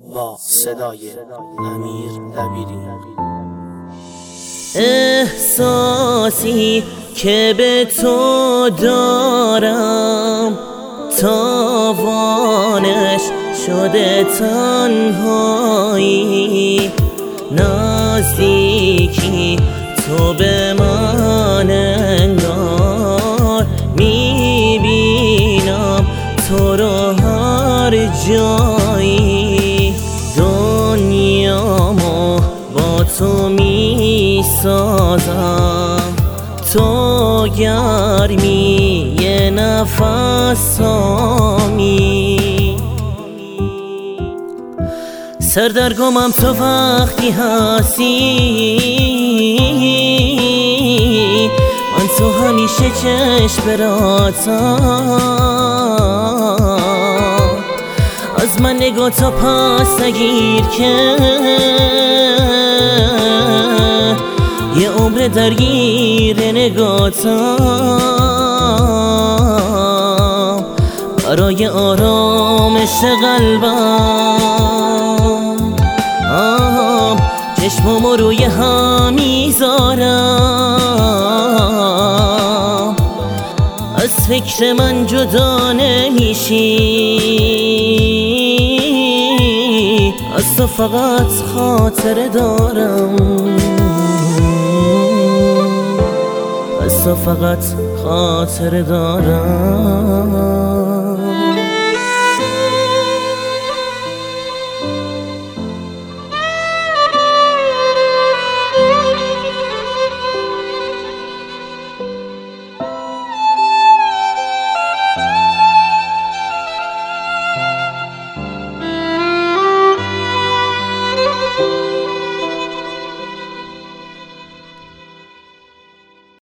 با صدای امیر دبیری. احساسی که به تو دارم تاوانش شده تنهایی، نزدیکی تو به من انگار میبینم تو رو هر جایی، دنیامو با تو میسازم، تو گرمی یه نفسامی، سردرگمم تو وقتی هستی، من تو همیشه چشم براتم، از من نگاه تا پس نگیر که یه عمر درگیر نگاتم، برای آرامش قلبم چشممو روی هم میذارم، از فکر من جدا نمیشی، از تو فقط خاطره دارم، از تو فقط خاطره دارم.